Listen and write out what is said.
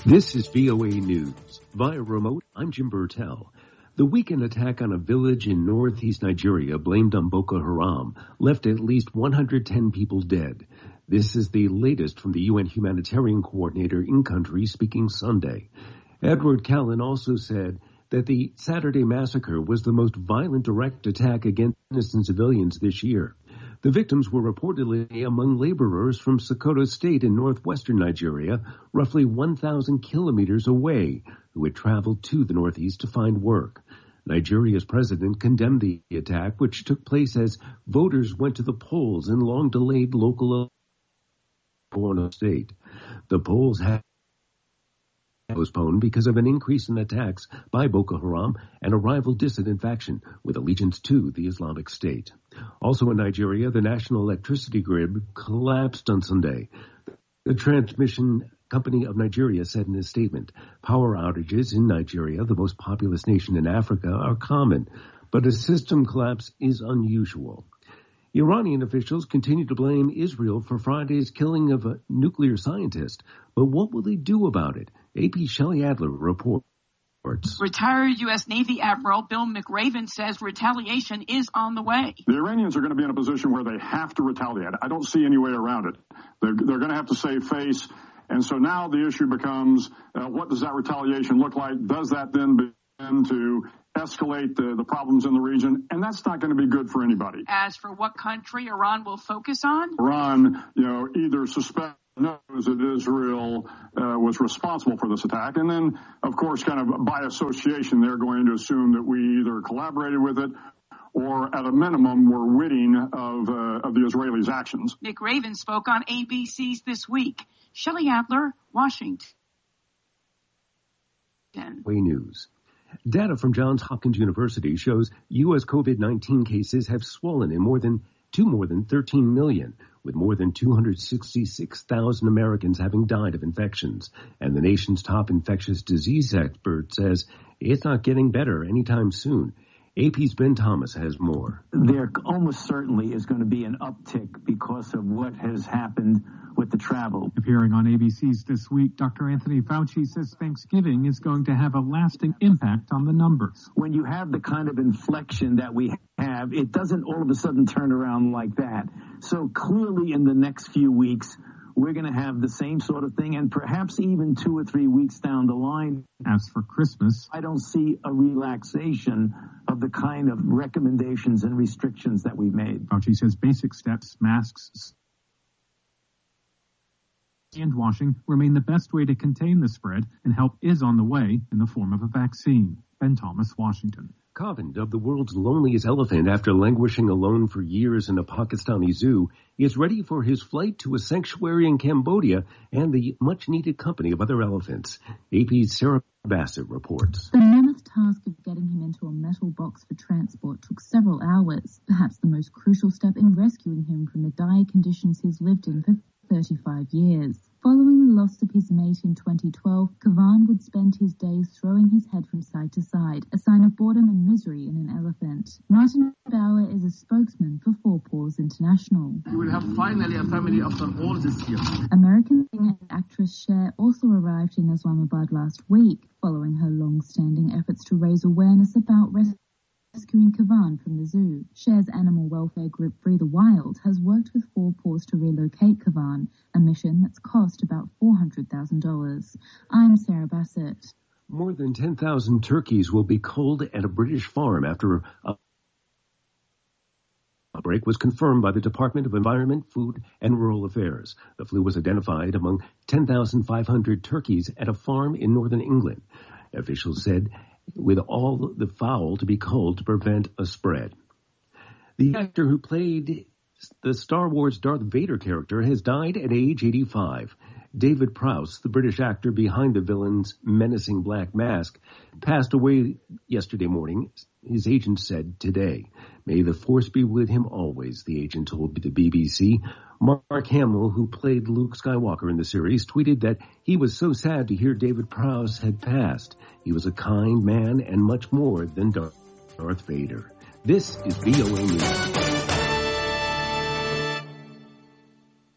This is VOA News. Via remote, I'm Jim Burtell. The weekend attack on a village in northeast Nigeria blamed on Boko Haram left at least 110 people dead. This is the latest from the UN humanitarian coordinator in country speaking Sunday. Edward Callan also said that the Saturday massacre was the most violent direct attack against innocent civilians this year. The victims were reportedly among laborers from Sokoto State in northwestern Nigeria, roughly 1,000 kilometers away, who had traveled to the northeast to find work. Nigeria's president condemned the attack, which took place as voters went to the polls in long-delayed local Borno State. The polls had postponed because of an increase in attacks by Boko Haram and a rival dissident faction with allegiance to the Islamic State. Also in Nigeria, the national electricity grid collapsed on Sunday. The Transmission Company of Nigeria said in a statement, power outages in Nigeria, the most populous nation in Africa, are common, but a system collapse is unusual. Iranian officials continue to blame Israel for Friday's killing of a nuclear scientist. But what will they do about it? AP Shelley Adler reports. Retired U.S. Navy Admiral Bill McRaven says retaliation is on the way. The Iranians are going to be in a position where they have to retaliate. I don't see any way around it. They're going to have to save face. And so now the issue becomes, what does that retaliation look like? Does that then begin to escalate the problems in the region? And that's not going to be good for anybody. As for what country Iran will focus on? Iran, either suspects knows that Israel was responsible for this attack. And then, of course, kind of by association, they're going to assume that we either collaborated with it or at a minimum were witting of the Israelis' actions. McRaven spoke on ABC's This Week. Shelley Adler, Washington. News. Data from Johns Hopkins University shows U.S. COVID-19 cases have swollen to more than 13 million, with more than 266,000 Americans having died of infections. And the nation's top infectious disease expert says it's not getting better anytime soon. AP's Ben Thomas has more. There almost certainly is going to be an uptick because of what has happened with the travel. Appearing on ABC's This Week, Dr. Anthony Fauci says Thanksgiving is going to have a lasting impact on the numbers. When you have the kind of inflection that we have, it doesn't all of a sudden turn around like that. So clearly in the next few weeks, we're going to have the same sort of thing, and perhaps even 2 or 3 weeks down the line. As for Christmas, I don't see a relaxation of the kind of recommendations and restrictions that we've made. Fauci says basic steps, masks, hand washing remain the best way to contain the spread, and help is on the way in the form of a vaccine. Ben Thomas, Washington. Kavand, dubbed the world's loneliest elephant after languishing alone for years in a Pakistani zoo, is ready for his flight to a sanctuary in Cambodia and the much-needed company of other elephants. AP's Sarah Bassett reports. The mammoth task of getting him into a metal box for transport took several hours, perhaps the most crucial step in rescuing him from the dire conditions he's lived in for 35 years. Following the loss of his mate in 2012, Kavan would spend his days throwing his head from side to side, a sign of boredom and misery in an elephant. Martin Bauer is a spokesman for Four Paws International. You will have finally a family after all this year. American singer and actress Cher also arrived in Islamabad last week, following her long-standing efforts to raise awareness about rescuing Kavan from the zoo. Cher's animal welfare group Free the Wild has worked with Four Paws to relocate Kavan, a mission that's cost about $400,000. I'm Sarah Bassett. More than 10,000 turkeys will be culled at a British farm after a outbreak was confirmed by the Department of Environment, Food and Rural Affairs. The flu was identified among 10,500 turkeys at a farm in northern England. Officials said with all the fowl to be culled to prevent a spread. The actor who played the Star Wars Darth Vader character has died at age 85. David Prowse, the British actor behind the villain's menacing black mask, passed away yesterday morning, his agent said today. May the force be with him always, the agent told the BBC. Mark Hamill, who played Luke Skywalker in the series, tweeted that he was so sad to hear David Prowse had passed. He was a kind man and much more than Darth Vader. This is VOA News.